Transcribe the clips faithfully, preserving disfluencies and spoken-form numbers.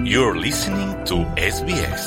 You're listening to S B S.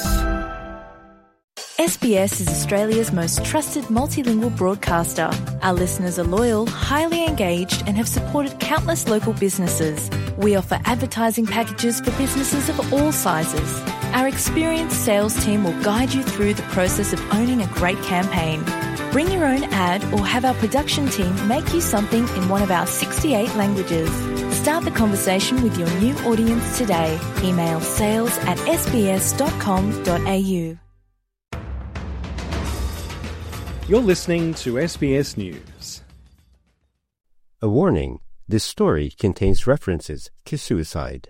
S B S is Australia's most trusted multilingual broadcaster. Our listeners are loyal, highly engaged and have supported countless local businesses. We offer advertising packages for businesses of all sizes. Our experienced sales team will guide you through the process of owning a great campaign. Bring your own ad or have our production team make you something in one of our sixty-eight languages. Start the conversation with your new audience today. Email sales at s b s dot com dot a u. You're listening to S B S News. A warning, this story contains references to suicide.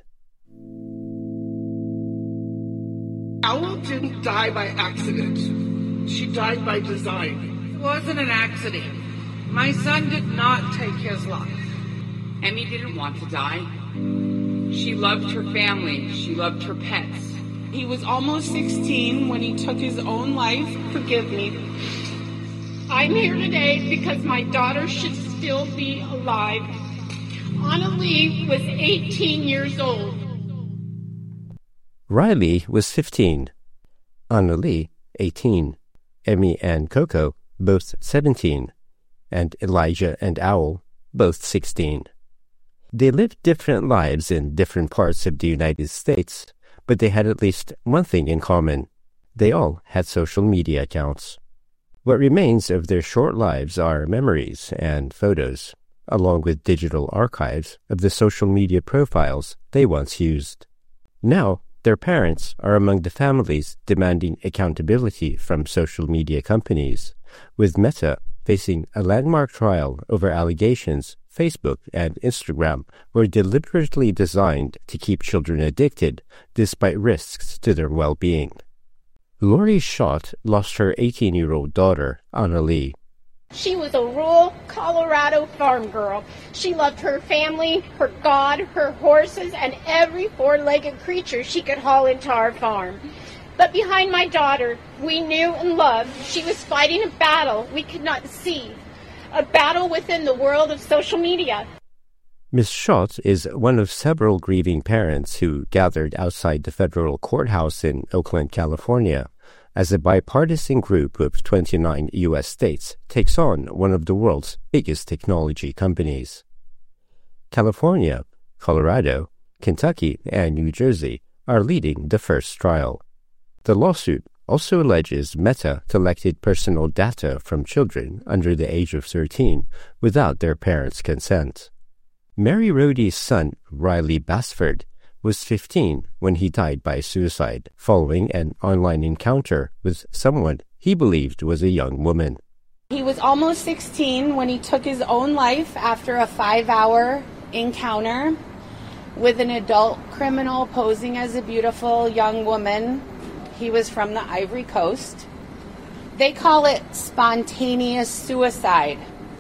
Owl didn't die by accident. She died by design. It wasn't an accident. My son did not take his life. Emmy didn't want to die. She loved her family. She loved her pets. He was almost sixteen when he took his own life. Forgive me. I'm here today because my daughter should still be alive. Anna Lee was eighteen years old. Riley was fifteen. Anna Lee, eighteen. Emmy and Coco, both seventeen. And Elijah and Owl, both sixteen. They lived different lives in different parts of the United States, but they had at least one thing in common. They all had social media accounts. What remains of their short lives are memories and photos, along with digital archives of the social media profiles they once used. Now, their parents are among the families demanding accountability from social media companies, with Meta facing a landmark trial over allegations Facebook and Instagram were deliberately designed to keep children addicted despite risks to their well-being. Lori Schott lost her eighteen-year-old daughter, Anna Lee. She was a rural Colorado farm girl. She loved her family, her God, her horses, and every four-legged creature she could haul into our farm. But behind my daughter, we knew and loved she was fighting a battle we could not see, a battle within the world of social media. Miz Schott is one of several grieving parents who gathered outside the federal courthouse in Oakland, California, as a bipartisan group of twenty-nine U S states takes on one of the world's biggest technology companies. California, Colorado, Kentucky, and New Jersey are leading the first trial. The lawsuit also alleges Meta collected personal data from children under the age of thirteen without their parents' consent. Mary Rohde's son, Riley Basford, was fifteen when he died by suicide following an online encounter with someone he believed was a young woman. He was almost sixteen when he took his own life after a five-hour encounter with an adult criminal posing as a beautiful young woman. He was from the Ivory Coast. They call it spontaneous suicide.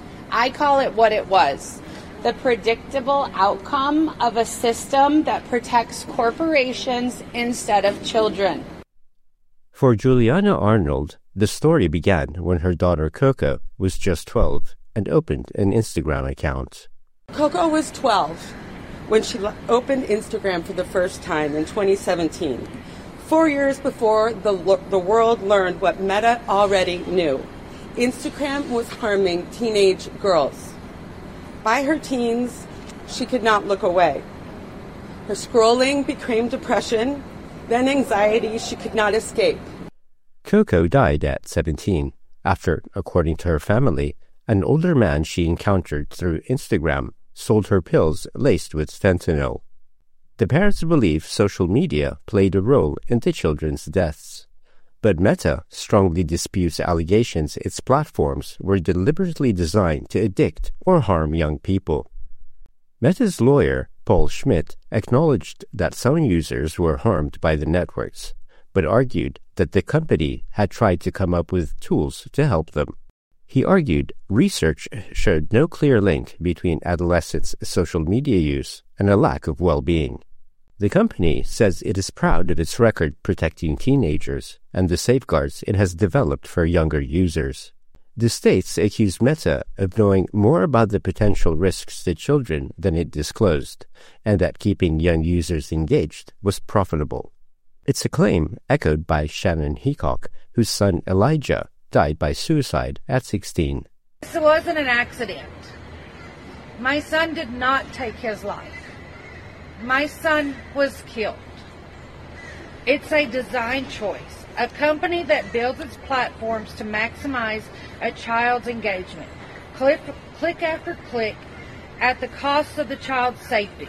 I call it what it was. The predictable outcome of a system that protects corporations instead of children. For Juliana Arnold, the story began when her daughter Coco was just twelve and opened an Instagram account. Coco was twelve when she opened Instagram for the first time in twenty seventeen, four years before the, the world learned what Meta already knew. Instagram was harming teenage girls. By her teens, she could not look away. Her scrolling became depression, then anxiety she could not escape. Coco died at seventeen after, according to her family, an older man she encountered through Instagram sold her pills laced with fentanyl. The parents believe social media played a role in the children's deaths. But Meta strongly disputes allegations its platforms were deliberately designed to addict or harm young people. Meta's lawyer, Paul Schmidt, acknowledged that some users were harmed by the networks, but argued that the company had tried to come up with tools to help them. He argued research showed no clear link between adolescents' social media use and a lack of well-being. The company says it is proud of its record protecting teenagers and the safeguards it has developed for younger users. The states accused Meta of knowing more about the potential risks to children than it disclosed, and that keeping young users engaged was profitable. It's a claim echoed by Shannon Heacock, whose son Elijah died by suicide at sixteen. This wasn't an accident. My son did not take his life. My son was killed. It's a design choice, a company that builds its platforms to maximize a child's engagement, click, click after click, at the cost of the child's safety.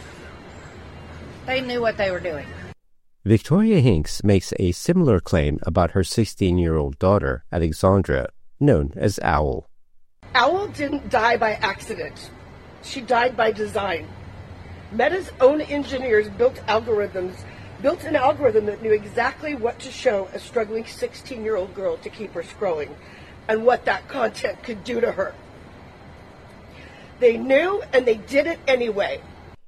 They knew what they were doing. Victoria Hinks makes a similar claim about her sixteen-year-old daughter, Alexandra, known as Owl. Owl didn't die by accident. She died by design. Meta's own engineers built algorithms, built an algorithm that knew exactly what to show a struggling sixteen-year-old girl to keep her scrolling, and what that content could do to her. They knew, and they did it anyway.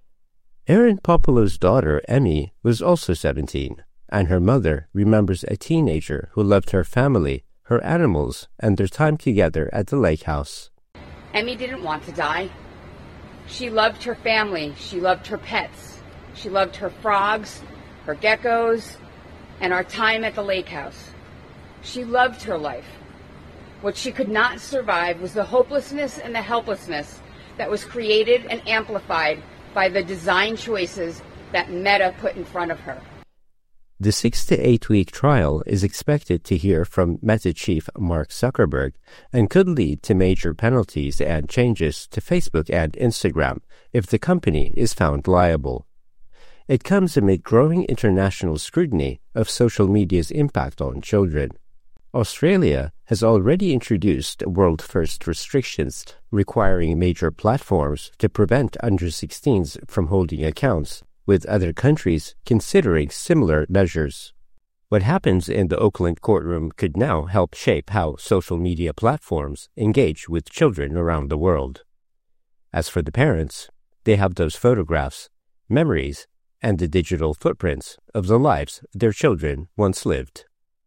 Aaron Popolo's daughter, Emmy, was also seventeen, and her mother remembers a teenager who loved her family, her animals, and their time together at the lake house. Emmy didn't want to die. She loved her family. She loved her pets. She loved her frogs, her geckos, and our time at the lake house. She loved her life. What she could not survive was the hopelessness and the helplessness that was created and amplified by the design choices that Meta put in front of her. The six to eight week trial is expected to hear from Meta chief Mark Zuckerberg and could lead to major penalties and changes to Facebook and Instagram if the company is found liable. It comes amid growing international scrutiny of social media's impact on children. Australia has already introduced world-first restrictions requiring major platforms to prevent under sixteens from holding accounts, with other countries considering similar measures. What happens in the Oakland courtroom could now help shape how social media platforms engage with children around the world. As for the parents, they have those photographs, memories, and the digital footprints of the lives their children once lived.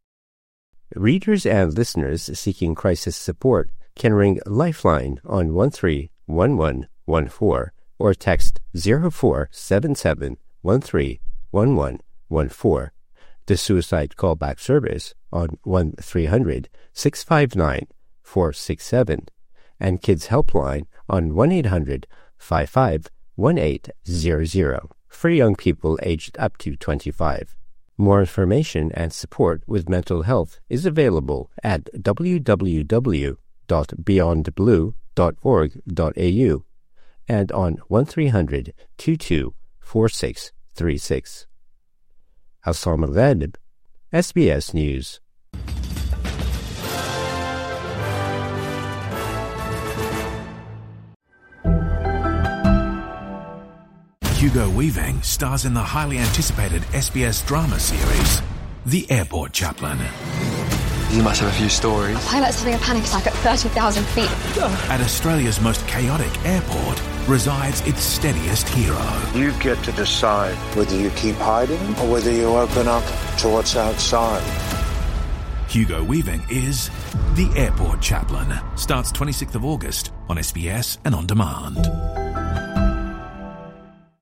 Readers and listeners seeking crisis support can ring Lifeline on one three one one one four or text zero four seven seven one three one one one four, the Suicide Callback Service on one three hundred six five nine four six seven, and Kids Helpline on one eight hundred five five one eight zero zero for young people aged up to twenty-five. More information and support with mental health is available at w w w dot beyond blue dot org dot a u and on one three hundred two two four six three six. Assam Al-Ghalib, S B S News. Hugo Weaving stars in the highly anticipated S B S drama series, The Airport Chaplain. You must have a few stories. A pilot's having a panic attack at thirty thousand feet. At Australia's most chaotic airport resides its steadiest hero. You get to decide whether you keep hiding or whether you open up to what's outside. Hugo Weaving is The Airport Chaplain. Starts twenty-sixth of August on S B S and on demand.